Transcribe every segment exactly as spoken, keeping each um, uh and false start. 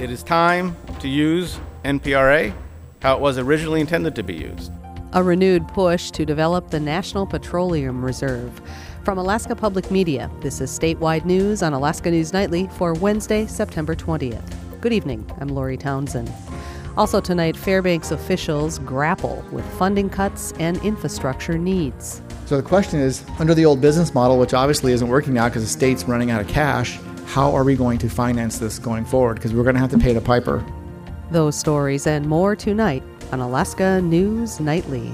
It is time to use N P R A how it was originally intended to be used. A renewed push to develop the National Petroleum Reserve. From Alaska Public Media, this is statewide news on Alaska News Nightly for Wednesday, September twentieth. Good evening, I'm Lori Townsend. Also tonight, Fairbanks officials grapple with funding cuts and infrastructure needs. So the question is, under the old business model, which obviously isn't working now because the state's running out of cash, how are we going to finance this going forward? Because we're going to have to pay the piper. Those stories and more tonight on Alaska News Nightly.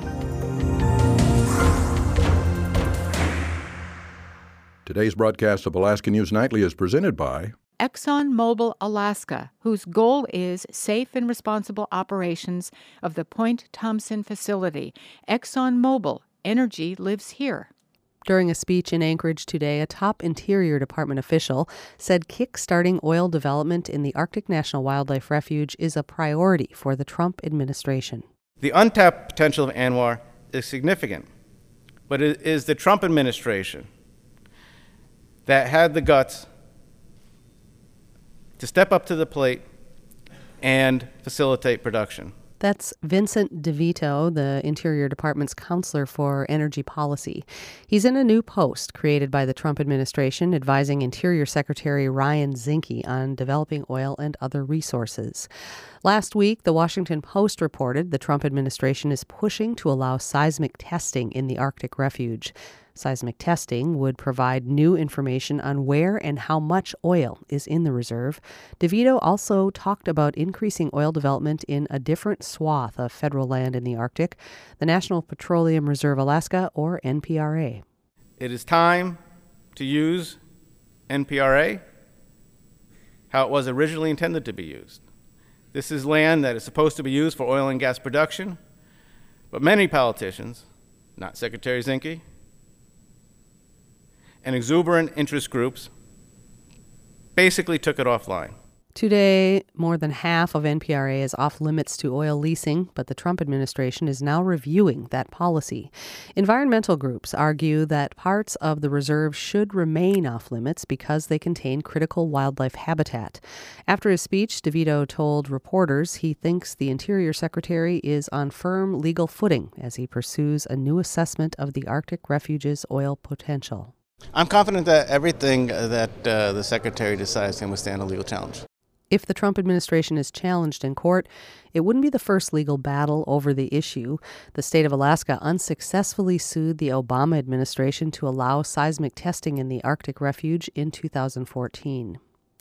Today's broadcast of Alaska News Nightly is presented by ExxonMobil Alaska, whose goal is safe and responsible operations of the Point Thompson facility. ExxonMobil, energy lives here. During a speech in Anchorage today, a top Interior Department official said kick-starting oil development in the Arctic National Wildlife Refuge is a priority for the Trump administration. The untapped potential of ANWR is significant, but it is the Trump administration that had the guts to step up to the plate and facilitate production. That's Vincent DeVito, the Interior Department's counselor for energy policy. He's in a new post created by the Trump administration advising Interior Secretary Ryan Zinke on developing oil and other resources. Last week, the Washington Post reported the Trump administration is pushing to allow seismic testing in the Arctic refuge. Seismic testing would provide new information on where and how much oil is in the reserve. DeVito also talked about increasing oil development in a different swath of federal land in the Arctic, the National Petroleum Reserve Alaska, or N P R A. It is time to use N P R A how it was originally intended to be used. This is land that is supposed to be used for oil and gas production, but many politicians, not Secretary Zinke, and exuberant interest groups basically took it offline. Today, more than half of N P R A is off limits to oil leasing, but the Trump administration is now reviewing that policy. Environmental groups argue that parts of the reserve should remain off limits because they contain critical wildlife habitat. After his speech, DeVito told reporters he thinks the Interior Secretary is on firm legal footing as he pursues a new assessment of the Arctic refuge's oil potential. I'm confident that everything that uh, the Secretary decides can withstand a legal challenge. If the Trump administration is challenged in court, it wouldn't be the first legal battle over the issue. The state of Alaska unsuccessfully sued the Obama administration to allow seismic testing in the Arctic refuge in two thousand fourteen.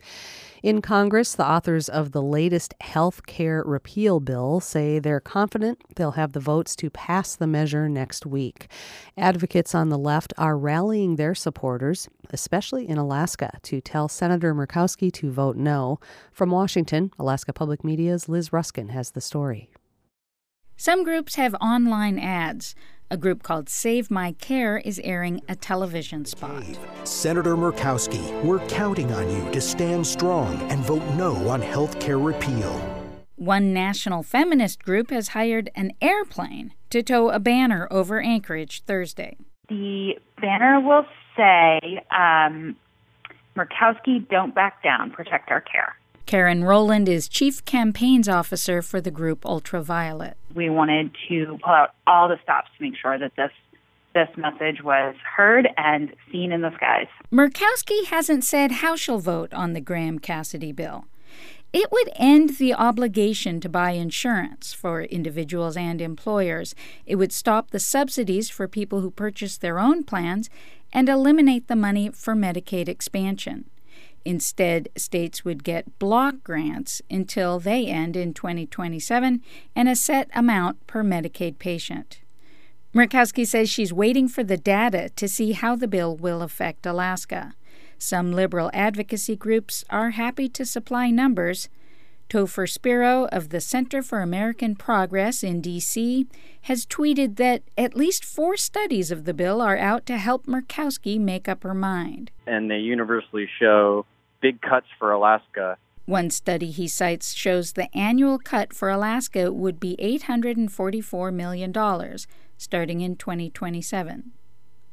In Congress, the authors of the latest health care repeal bill say they're confident they'll have the votes to pass the measure next week. Advocates on the left are rallying their supporters, especially in Alaska, to tell Senator Murkowski to vote no. From Washington, Alaska Public Media's Liz Ruskin has the story. Some groups have online ads. A group called Save My Care is airing a television spot. Senator Murkowski, we're counting on you to stand strong and vote no on health care repeal. One national feminist group has hired an airplane to tow a banner over Anchorage Thursday. The banner will say, um, Murkowski, don't back down, protect our care. Karen Rowland is Chief Campaigns Officer for the group Ultraviolet. We wanted to pull out all the stops to make sure that this this message was heard and seen in the skies. Murkowski hasn't said how she'll vote on the Graham-Cassidy bill. It would end the obligation to buy insurance for individuals and employers. It would stop the subsidies for people who purchase their own plans and eliminate the money for Medicaid expansion. Instead, states would get block grants until they end in twenty twenty-seven and a set amount per Medicaid patient. Murkowski says she's waiting for the data to see how the bill will affect Alaska. Some liberal advocacy groups are happy to supply numbers. Topher Spiro of the Center for American Progress in D C has tweeted that at least four studies of the bill are out to help Murkowski make up her mind. And they universally show big cuts for Alaska. One study he cites shows the annual cut for Alaska would be eight hundred forty-four million dollars, starting in twenty twenty-seven.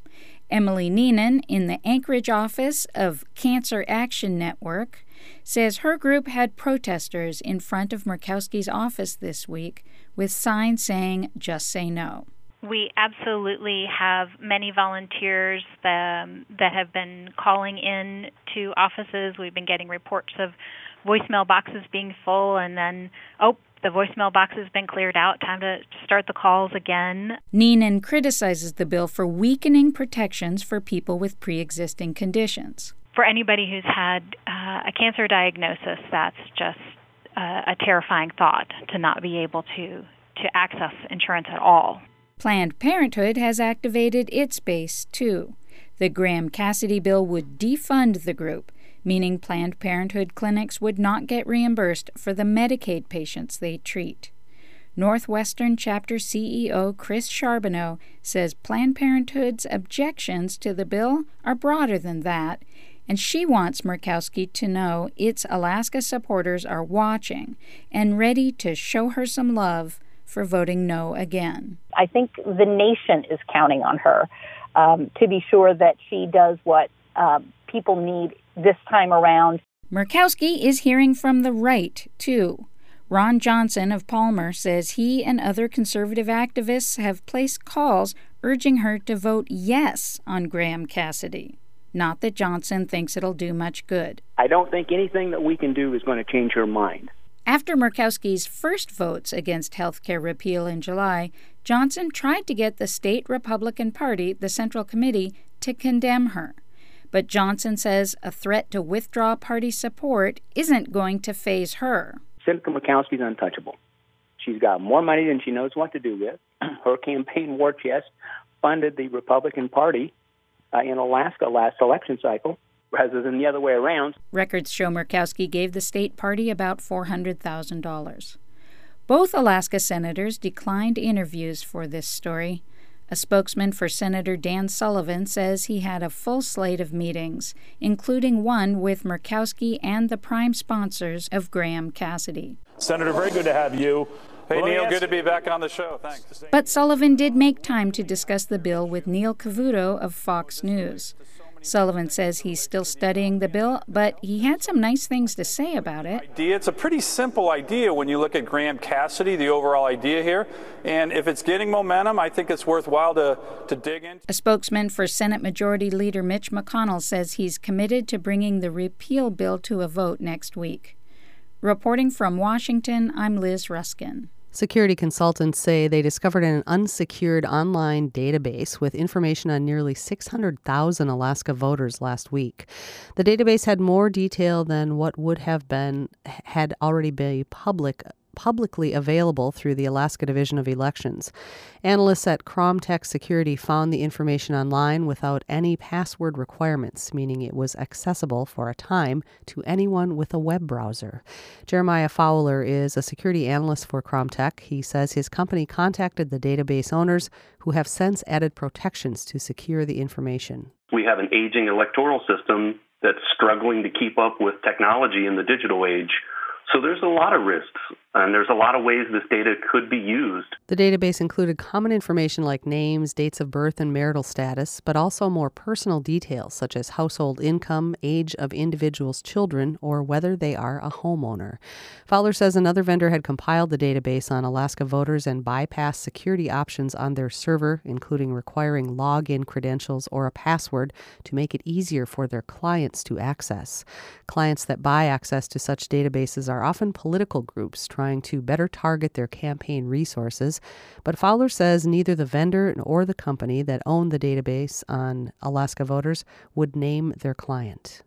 Emily Neenan in the Anchorage office of Cancer Action Network says her group had protesters in front of Murkowski's office this week with signs saying, "Just say no." We absolutely have many volunteers that, um, that have been calling in to offices. We've been getting reports of voicemail boxes being full, and then, oh, the voicemail box has been cleared out. Time to start the calls again. Neenan criticizes the bill for weakening protections for people with pre-existing conditions. For anybody who's had uh, a cancer diagnosis, that's just uh, a terrifying thought to not be able to, to access insurance at all. Planned Parenthood has activated its base, too. The Graham-Cassidy bill would defund the group, meaning Planned Parenthood clinics would not get reimbursed for the Medicaid patients they treat. Northwestern Chapter C E O Chris Charbonneau says Planned Parenthood's objections to the bill are broader than that, and she wants Murkowski to know its Alaska supporters are watching and ready to show her some love for voting no again. I think the nation is counting on her um, to be sure that she does what uh, people need this time around. Murkowski is hearing from the right, too. Ron Johnson of Palmer says he and other conservative activists have placed calls urging her to vote yes on Graham-Cassidy. Not that Johnson thinks it'll do much good. I don't think anything that we can do is going to change her mind. After Murkowski's first votes against health care repeal in July, Johnson tried to get the state Republican Party, the Central Committee, to condemn her. But Johnson says a threat to withdraw party support isn't going to faze her. Senator Murkowski's untouchable. She's got more money than she knows what to do with. Her campaign war chest funded the Republican Party uh, in Alaska last election cycle, rather than the other way around. Records show Murkowski gave the state party about four hundred thousand dollars. Both Alaska senators declined interviews for this story. A spokesman for Senator Dan Sullivan says he had a full slate of meetings, including one with Murkowski and the prime sponsors of Graham-Cassidy. Senator, very good to have you. Hey, well, Neil, good to be back on the show. Thanks. But Sullivan did make time to discuss the bill with Neil Cavuto of Fox News. Sullivan says he's still studying the bill, but he had some nice things to say about it. Idea. It's a pretty simple idea when you look at Graham-Cassidy, the overall idea here. And if it's getting momentum, I think it's worthwhile to, to dig in. A spokesman for Senate Majority Leader Mitch McConnell says he's committed to bringing the repeal bill to a vote next week. Reporting from Washington, I'm Liz Ruskin. Security consultants say they discovered an unsecured online database with information on nearly six hundred thousand Alaska voters last week. The database had more detail than what would have been had already been public publicly available through the Alaska Division of Elections. Analysts at Cromtech Security found the information online without any password requirements, meaning it was accessible for a time to anyone with a web browser. Jeremiah Fowler is a security analyst for Cromtech. He says his company contacted the database owners, who have since added protections to secure the information. We have an aging electoral system that's struggling to keep up with technology in the digital age. So there's a lot of risks, and there's a lot of ways this data could be used. The database included common information like names, dates of birth, and marital status, but also more personal details such as household income, age of individuals' children, or whether they are a homeowner. Fowler says another vendor had compiled the database on Alaska voters and bypassed security options on their server, including requiring login credentials or a password to make it easier for their clients to access. Clients that buy access to such databases are often political groups trying to better target their campaign resources, but Fowler says neither the vendor or the company that owned the database on Alaska voters would name their client.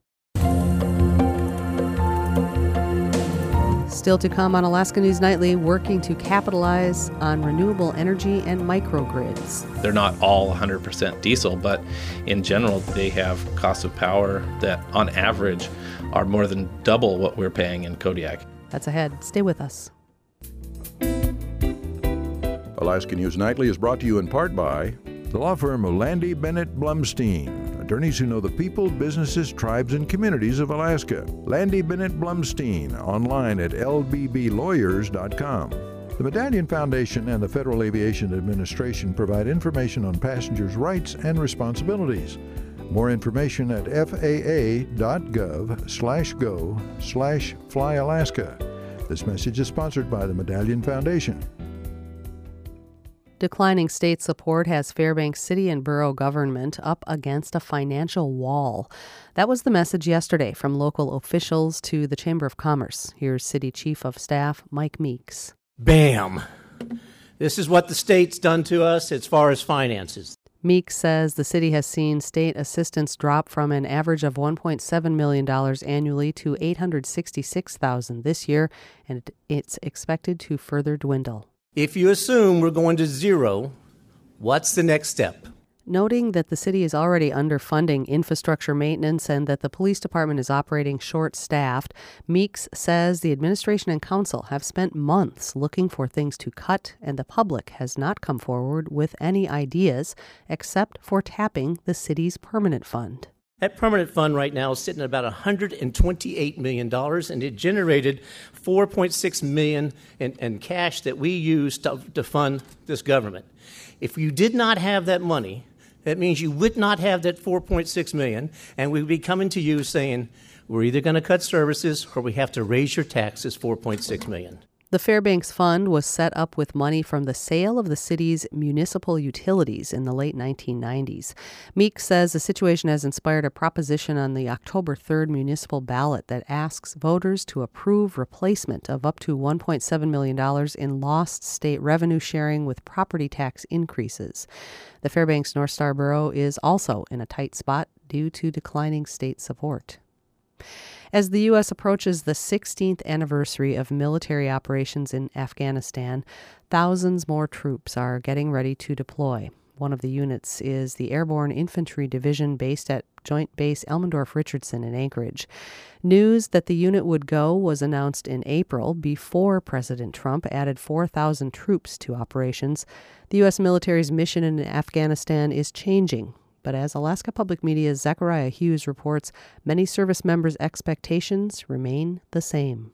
Still to come on Alaska News Nightly, working to capitalize on renewable energy and microgrids. They're not all one hundred percent diesel, but in general, they have costs of power that on average are more than double what we're paying in Kodiak. That's ahead. Stay with us. Alaska News Nightly is brought to you in part by the law firm of Landy Bennett Blumstein, attorneys who know the people, businesses, tribes, and communities of Alaska. Landy Bennett Blumstein, online at l b b lawyers dot com. The Medallion Foundation and the Federal Aviation Administration provide information on passengers' rights and responsibilities. More information at F A A dot gov slash go slash fly Alaska. This message is sponsored by the Medallion Foundation. Declining state support has Fairbanks city and borough government up against a financial wall. That was the message yesterday from local officials to the Chamber of Commerce. Here's City Chief of Staff Mike Meeks. Bam! This is what the state's done to us as far as finances. Meeks says the city has seen state assistance drop from an average of one point seven million dollars annually to eight hundred sixty-six thousand dollars this year, and it's expected to further dwindle. If you assume we're going to zero, what's the next step? Noting that the city is already underfunding infrastructure maintenance and that the police department is operating short-staffed, Meeks says the administration and council have spent months looking for things to cut, and the public has not come forward with any ideas except for tapping the city's permanent fund. That permanent fund right now is sitting at about one hundred twenty-eight million dollars, and it generated four point six million dollars in, in cash that we use to, to fund this government. If you did not have that money, that means you would not have that four point six million dollars, and we'd be coming to you saying, we're either going to cut services or we have to raise your taxes four point six million dollars. The Fairbanks Fund was set up with money from the sale of the city's municipal utilities in the late nineteen nineties. Meeks says the situation has inspired a proposition on the October third municipal ballot that asks voters to approve replacement of up to one point seven million dollars in lost state revenue sharing with property tax increases. The Fairbanks North Star Borough is also in a tight spot due to declining state support. As the U S approaches the sixteenth anniversary of military operations in Afghanistan, thousands more troops are getting ready to deploy. One of the units is the Airborne Infantry Division based at Joint Base Elmendorf-Richardson in Anchorage. News that the unit would go was announced in April before President Trump added four thousand troops to operations. The U S military's mission in Afghanistan is changing. But as Alaska Public Media's Zachariah Hughes reports, many service members' expectations remain the same.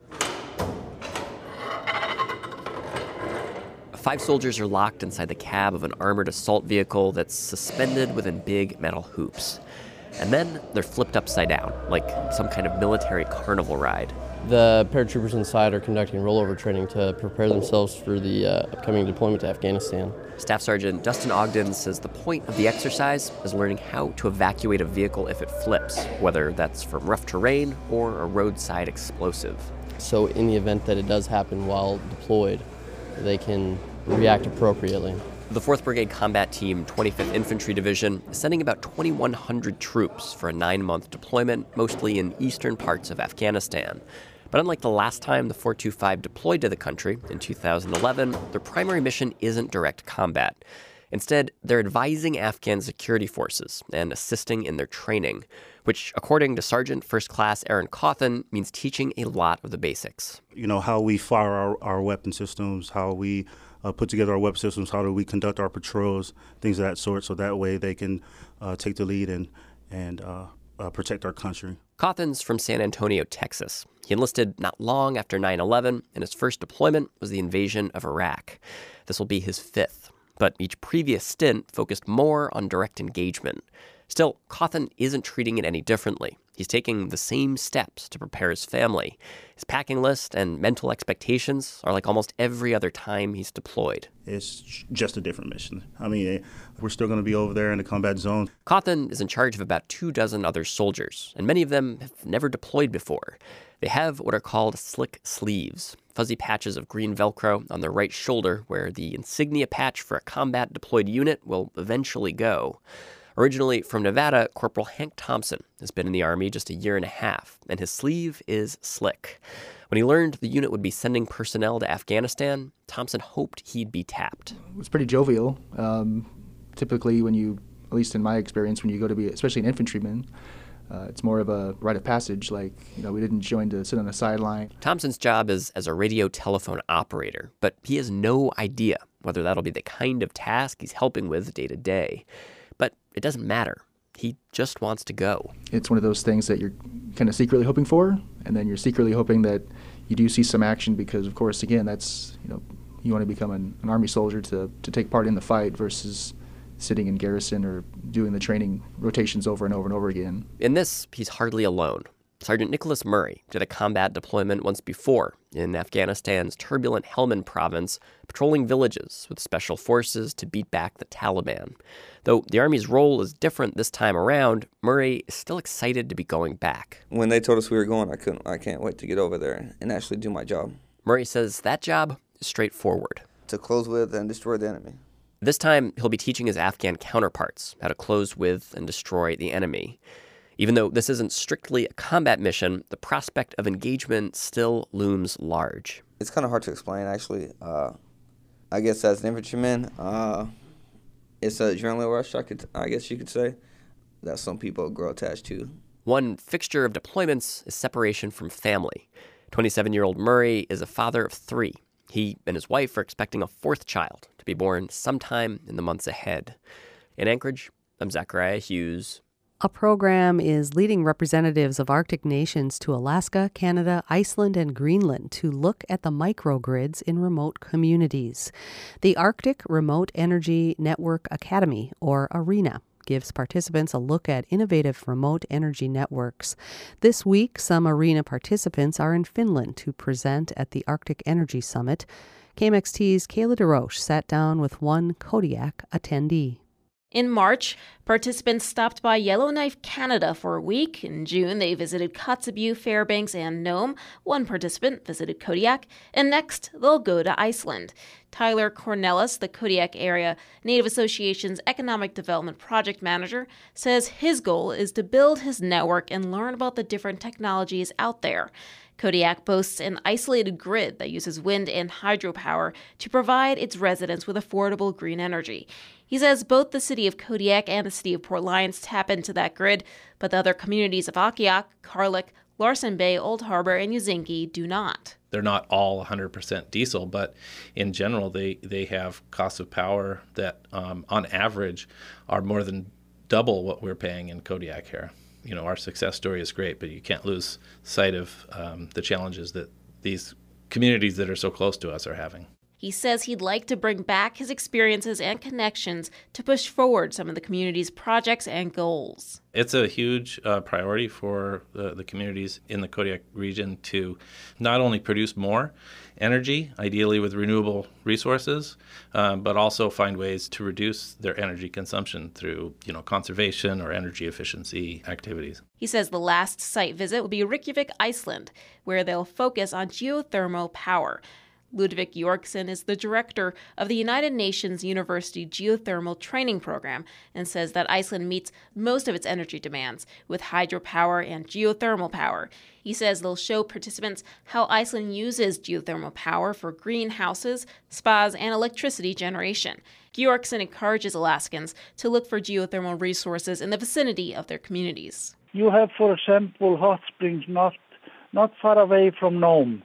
Five soldiers are locked inside the cab of an armored assault vehicle that's suspended within big metal hoops. And then they're flipped upside down, like some kind of military carnival ride. The paratroopers inside are conducting rollover training to prepare themselves for the uh, upcoming deployment to Afghanistan. Staff Sergeant Dustin Ogden says the point of the exercise is learning how to evacuate a vehicle if it flips, whether that's from rough terrain or a roadside explosive. So in the event that it does happen while deployed, they can react appropriately. The fourth Brigade Combat Team, twenty-fifth Infantry Division, is sending about twenty-one hundred troops for a nine-month deployment, mostly in eastern parts of Afghanistan. But unlike the last time the four two five deployed to the country in two thousand eleven, their primary mission isn't direct combat. Instead, they're advising Afghan security forces and assisting in their training, which, according to Sergeant First Class Aaron Cawthon, means teaching a lot of the basics. You know, how we fire our, our weapon systems, how we uh, put together our weapon systems, how do we conduct our patrols, things of that sort, so that way they can uh, take the lead and, and uh, uh, protect our country. Cawthon's from San Antonio, Texas. He enlisted not long after nine eleven, and his first deployment was the invasion of Iraq. This will be his fifth, but each previous stint focused more on direct engagement. Still, Cawthon isn't treating it any differently. He's taking the same steps to prepare his family. His packing list and mental expectations are like almost every other time he's deployed. It's just a different mission. I mean, we're still going to be over there in the combat zone. Cawthon is in charge of about two dozen other soldiers, and many of them have never deployed before. They have what are called slick sleeves, fuzzy patches of green Velcro on their right shoulder where the insignia patch for a combat deployed unit will eventually go. Originally from Nevada, Corporal Hank Thompson has been in the Army just a year and a half, and his sleeve is slick. When he learned the unit would be sending personnel to Afghanistan, Thompson hoped he'd be tapped. It was pretty jovial. Um, typically when you, at least in my experience, when you go to be, especially an infantryman, uh, it's more of a rite of passage, like, you know, we didn't join to sit on the sideline. Thompson's job is as a radio telephone operator, but he has no idea whether that'll be the kind of task he's helping with day to day. But it doesn't matter. He just wants to go. It's one of those things that you're kind of secretly hoping for, and then you're secretly hoping that you do see some action because, of course, again, that's, you know, you want to become an, an Army soldier to, to take part in the fight versus sitting in garrison or doing the training rotations over and over and over again. In this, he's hardly alone. Sergeant Nicholas Murray did a combat deployment once before in Afghanistan's turbulent Helmand province, patrolling villages with special forces to beat back the Taliban. Though the Army's role is different this time around, Murray is still excited to be going back. When they told us we were going, I couldn't. I can't wait to get over there and actually do my job. Murray says that job is straightforward. To close with and destroy the enemy. This time, he'll be teaching his Afghan counterparts how to close with and destroy the enemy. Even though this isn't strictly a combat mission, the prospect of engagement still looms large. It's kind of hard to explain, actually. Uh, I guess as an infantryman, uh, it's a adrenaline rush, I, could, I guess you could say, that some people grow attached to. One fixture of deployments is separation from family. twenty-seven-year-old Murray is a father of three. He and his wife are expecting a fourth child to be born sometime in the months ahead. In Anchorage, I'm Zachariah Hughes. A program is leading representatives of Arctic nations to Alaska, Canada, Iceland, and Greenland to look at the microgrids in remote communities. The Arctic Remote Energy Network Academy, or ARENA, gives participants a look at innovative remote energy networks. This week, some ARENA participants are in Finland to present at the Arctic Energy Summit. K M X T's Kayla DeRoche sat down with one Kodiak attendee. In March, participants stopped by Yellowknife, Canada for a week. In June, they visited Kotzebue, Fairbanks, and Nome. One participant visited Kodiak. And next, they'll go to Iceland. Tyler Cornelis, the Kodiak Area Native Association's Economic Development Project Manager, says his goal is to build his network and learn about the different technologies out there. Kodiak boasts an isolated grid that uses wind and hydropower to provide its residents with affordable green energy. He says both the city of Kodiak and the city of Port Lions tap into that grid, but the other communities of Akiak, Karlik, Larsen Bay, Old Harbor, and Uzinki do not. They're not all one hundred percent diesel, but in general, they, they have costs of power that, um, on average, are more than double what we're paying in Kodiak here. You know, our success story is great, but you can't lose sight of um, the challenges that these communities that are so close to us are having. He says he'd like to bring back his experiences and connections to push forward some of the community's projects and goals. It's a huge uh, priority for the, the communities in the Kodiak region to not only produce more energy, ideally with renewable resources, um, but also find ways to reduce their energy consumption through, you know, conservation or energy efficiency activities. He says the last site visit will be Reykjavik, Iceland, where they'll focus on geothermal power. Ludvig Jorgensen is the director of the United Nations University Geothermal Training Program and says that Iceland meets most of its energy demands with hydropower and geothermal power. He says they'll show participants how Iceland uses geothermal power for greenhouses, spas, and electricity generation. Jorgensen encourages Alaskans to look for geothermal resources in the vicinity of their communities. You have, for example, hot springs not, not far away from Nome.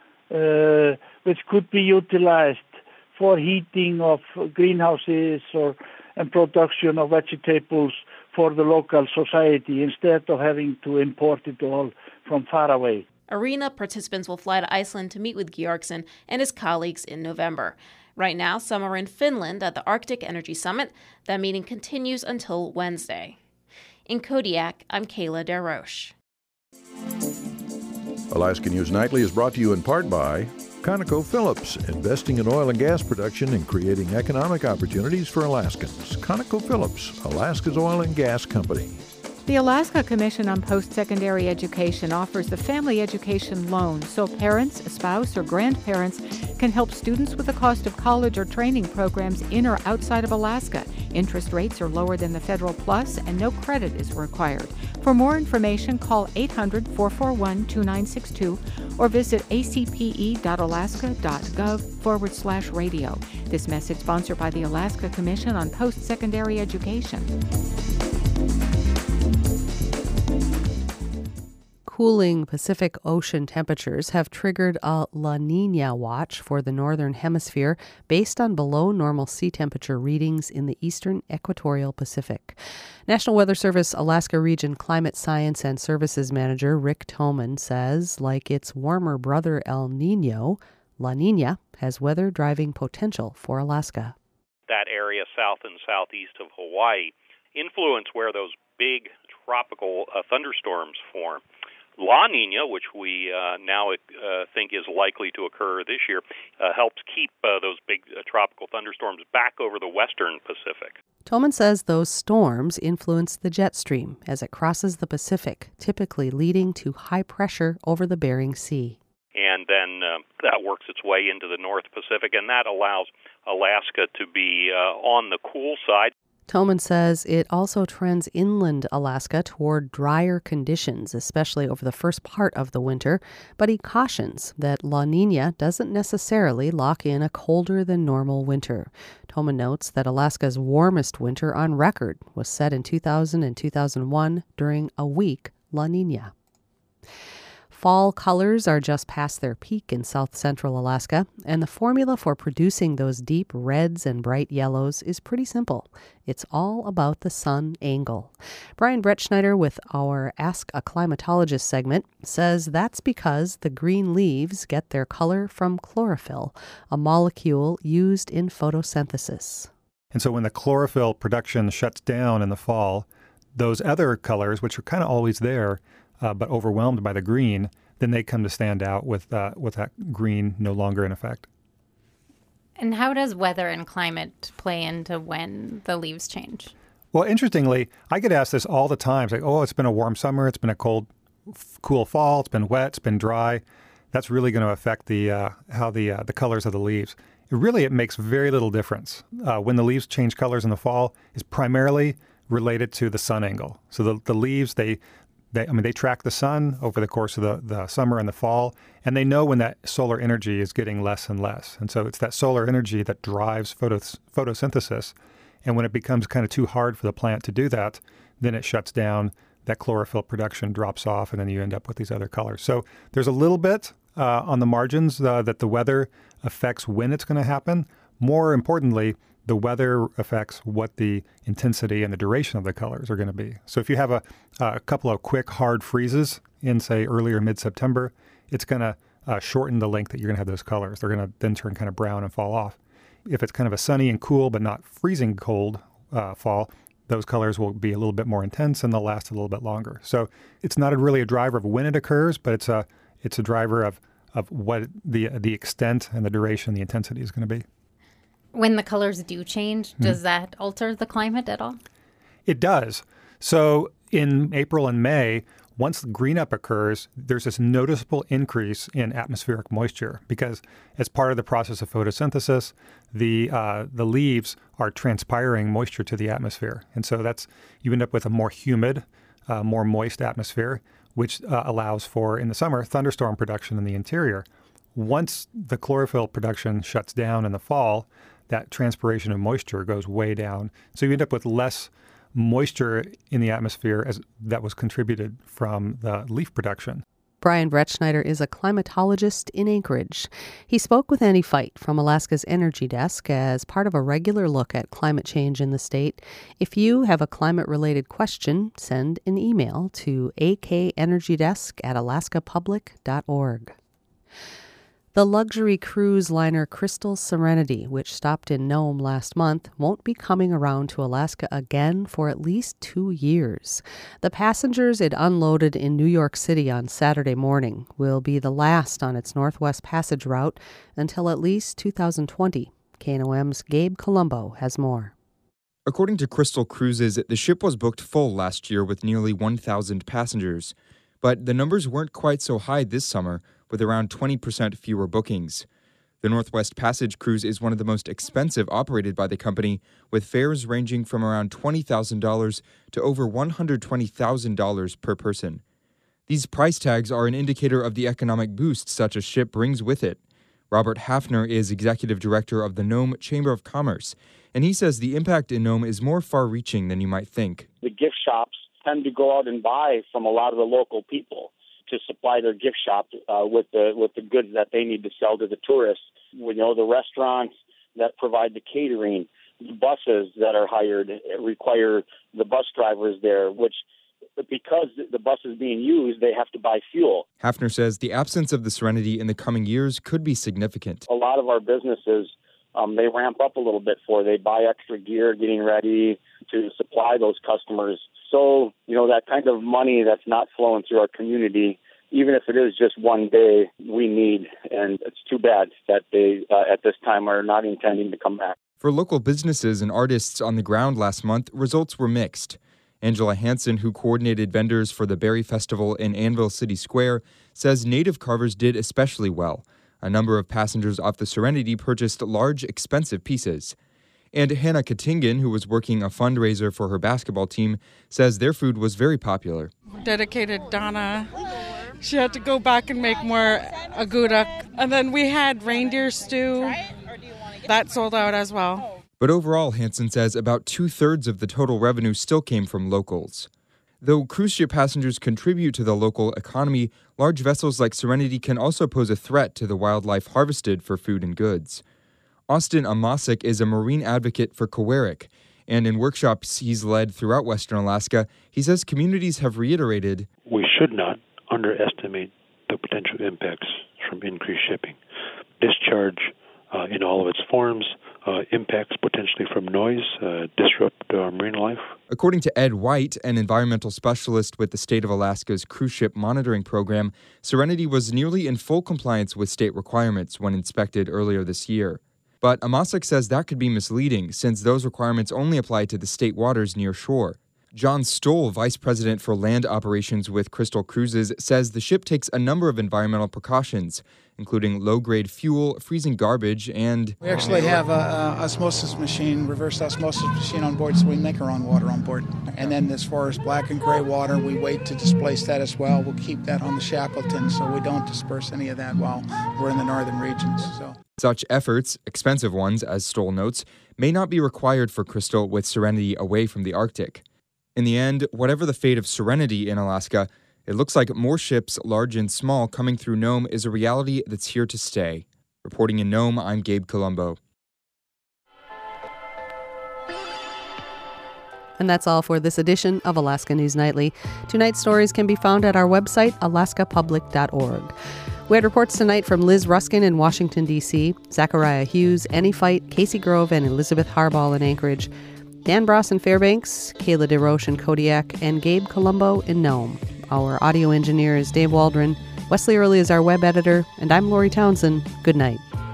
Uh, which could be utilized for heating of greenhouses or and production of vegetables for the local society instead of having to import it all from far away. ARENA participants will fly to Iceland to meet with Jorgensen and his colleagues in November. Right now, some are in Finland at the Arctic Energy Summit. That meeting continues until Wednesday. In Kodiak, I'm Kayla DeRoche. Alaska News Nightly is brought to you in part by ConocoPhillips, investing in oil and gas production and creating economic opportunities for Alaskans. ConocoPhillips, Alaska's oil and gas company. The Alaska Commission on Post-Secondary Education offers the Family Education Loan so parents, a spouse, or grandparents can help students with the cost of college or training programs in or outside of Alaska. Interest rates are lower than the Federal Plus and no credit is required. For more information, call eight hundred, four four one, two nine six two or visit acpe.alaska.gov forward slash radio. This message sponsored by the Alaska Commission on Post-Secondary Education. cooling Pacific Ocean temperatures have triggered a La Niña watch for the northern hemisphere based on below normal sea temperature readings in the eastern equatorial Pacific. National Weather Service Alaska Region Climate Science and Services Manager Rick Toman says, like its warmer brother El Nino, La Niña has weather-driving potential for Alaska. That area south and southeast of Hawaii influence where those big tropical uh, thunderstorms form. La Niña, which we uh, now uh, think is likely to occur this year, uh, helps keep uh, those big uh, tropical thunderstorms back over the western Pacific. Tolman says those storms influence the jet stream as it crosses the Pacific, typically leading to high pressure over the Bering Sea. And then uh, that works its way into the North Pacific, and that allows Alaska to be uh, on the cool side. Tolman says it also trends inland Alaska toward drier conditions, especially over the first part of the winter, but he cautions that La Niña doesn't necessarily lock in a colder than normal winter. Tolman notes that Alaska's warmest winter on record was set in two thousand and two thousand one during a weak La Niña. Fall colors are just past their peak in south central Alaska, and the formula for producing those deep reds and bright yellows is pretty simple. It's all about the sun angle. Brian Bretschneider with our Ask a Climatologist segment says that's because the green leaves get their color from chlorophyll, a molecule used in photosynthesis. And so when the chlorophyll production shuts down in the fall, those other colors, which are kind of always there, Uh, but overwhelmed by the green, then they come to stand out with uh, with that green no longer in effect. And how does weather and climate play into when the leaves change? Well, interestingly, I get asked this all the time. It's like, oh, it's been a warm summer, it's been a cold, f- cool fall, it's been wet, it's been dry. That's really going to affect the uh, how the uh, the colors of the leaves. It really, it makes very little difference. Uh, when the leaves change colors in the fall is primarily related to the sun angle. So the, the leaves, they They, I mean, they track the sun over the course of the, the summer and the fall, and they know when that solar energy is getting less and less. And so it's that solar energy that drives photos, photosynthesis. And when it becomes kind of too hard for the plant to do that, then it shuts down, that chlorophyll production drops off, and then you end up with these other colors. So there's a little bit uh, on the margins uh, that the weather affects when it's going to happen. More importantly, the weather affects what the intensity and the duration of the colors are going to be. So if you have a, a couple of quick, hard freezes in, say, early or mid-September, it's going to uh, shorten the length that you're going to have those colors. They're going to then turn kind of brown and fall off. If it's kind of a sunny and cool but not freezing cold uh, fall, those colors will be a little bit more intense and they'll last a little bit longer. So it's not a, really a driver of when it occurs, but it's a it's a driver of, of what the the extent and the duration, the intensity is going to be. When the colors do change, does mm-hmm. that alter the climate at all? It does. So in April and May, once the green up occurs, there's this noticeable increase in atmospheric moisture because as part of the process of photosynthesis, the uh, the leaves are transpiring moisture to the atmosphere. And so that's you end up with a more humid, uh, more moist atmosphere, which uh, allows for, in the summer, thunderstorm production in the interior. Once the chlorophyll production shuts down in the fall, that transpiration of moisture goes way down. So you end up with less moisture in the atmosphere as that was contributed from the leaf production. Brian Bretschneider is a climatologist in Anchorage. He spoke with Andy Feit from Alaska's Energy Desk as part of a regular look at climate change in the state. If you have a climate-related question, send an email to akenergydesk at alaska public dot org. The luxury cruise liner Crystal Serenity, which stopped in Nome last month, won't be coming around to Alaska again for at least two years. The passengers it unloaded in New York City on Saturday morning will be the last on its Northwest Passage route until at least two thousand twenty. K N O M's Gabe Colombo has more. According to Crystal Cruises, the ship was booked full last year with nearly one thousand passengers. But the numbers weren't quite so high this summer, with around twenty percent fewer bookings. The Northwest Passage cruise is one of the most expensive operated by the company, with fares ranging from around twenty thousand dollars to over one hundred twenty thousand dollars per person. These price tags are an indicator of the economic boost such a ship brings with it. Robert Hafner is executive director of the Nome Chamber of Commerce, and he says the impact in Nome is more far-reaching than you might think. The gift shops tend to go out and buy from a lot of the local people to supply their gift shop uh, with the with the goods that they need to sell to the tourists. You know, the restaurants that provide the catering, the buses that are hired require the bus drivers there, which because the bus is being used, they have to buy fuel. Hafner says the absence of the Serenity in the coming years could be significant. A lot of our businesses, um, they ramp up a little bit for, they buy extra gear getting ready to supply those customers. So, you know, that kind of money that's not flowing through our community, even if it is just one day, we need. And it's too bad that they, uh, at this time, are not intending to come back. For local businesses and artists on the ground last month, results were mixed. Angela Hansen, who coordinated vendors for the Berry Festival in Anvil City Square, says native carvers did especially well. A number of passengers off the Serenity purchased large, expensive pieces. And Hannah Kattingen, who was working a fundraiser for her basketball team, says their food was very popular. Dedicated Donna. She had to go back and make more agudak. And then we had reindeer stew. That sold out as well. But overall, Hansen says about two-thirds of the total revenue still came from locals. Though cruise ship passengers contribute to the local economy, large vessels like Serenity can also pose a threat to the wildlife harvested for food and goods. Austin Amasic is a marine advocate for Kowarik, and in workshops he's led throughout Western Alaska, he says communities have reiterated, we should not underestimate the potential impacts from increased shipping. Discharge uh, in all of its forms, Uh, impacts potentially from noise, uh, disrupt uh, marine life. According to Ed White, an environmental specialist with the State of Alaska's Cruise Ship Monitoring Program, Serenity was nearly in full compliance with state requirements when inspected earlier this year. But Amasic says that could be misleading, since those requirements only apply to the state waters near shore. John Stoll, vice president for land operations with Crystal Cruises, says the ship takes a number of environmental precautions, including low-grade fuel, freezing garbage, and... We actually have a, a osmosis machine, reverse osmosis machine on board, so we make our own water on board. And then as far as black and gray water, we wait to displace that as well. We'll keep that on the Shackleton, so we don't disperse any of that while we're in the northern regions. So. Such efforts, expensive ones, as Stoll notes, may not be required for Crystal with Serenity away from the Arctic. In the end, whatever the fate of Serenity in Alaska, it looks like more ships, large and small, coming through Nome is a reality that's here to stay. Reporting in Nome, I'm Gabe Colombo. And that's all for this edition of Alaska News Nightly. Tonight's stories can be found at our website, alaska public dot org. We had reports tonight from Liz Ruskin in Washington, D C, Zachariah Hughes, Annie Fight, Casey Grove, and Elizabeth Harbaugh in Anchorage, Dan Bross in Fairbanks, Kayla DeRoche in Kodiak, and Gabe Colombo in Nome. Our audio engineer is Dave Waldron. Wesley Early is our web editor, and I'm Lori Townsend. Good night.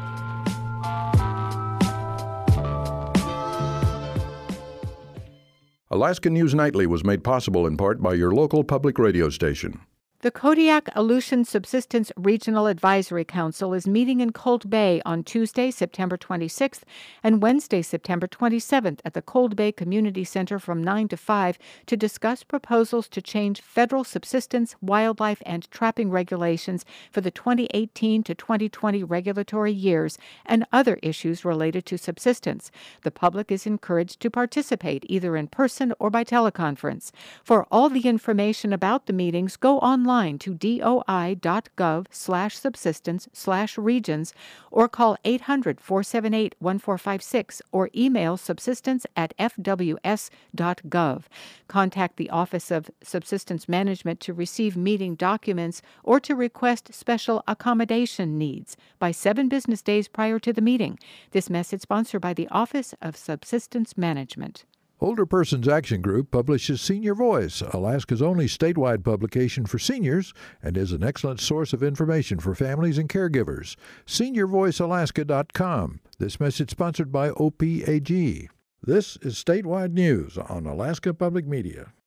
Alaska News Nightly was made possible in part by your local public radio station. The Kodiak Aleutian Subsistence Regional Advisory Council is meeting in Cold Bay on Tuesday, September twenty-sixth, and Wednesday, September twenty-seventh at the Cold Bay Community Center from nine to five to discuss proposals to change federal subsistence, wildlife, and trapping regulations for the twenty eighteen to twenty twenty regulatory years and other issues related to subsistence. The public is encouraged to participate either in person or by teleconference. For all the information about the meetings, go online to doi.gov slash subsistence slash regions or call eight hundred, four seven eight, one four five six or email subsistence at f w s dot gov. Contact the Office of Subsistence Management to receive meeting documents or to request special accommodation needs by seven business days prior to the meeting. This message sponsored by the Office of Subsistence Management. Older Persons Action Group publishes Senior Voice, Alaska's only statewide publication for seniors, and is an excellent source of information for families and caregivers. senior voice alaska dot com. This message sponsored by O P A G. This is statewide news on Alaska Public Media.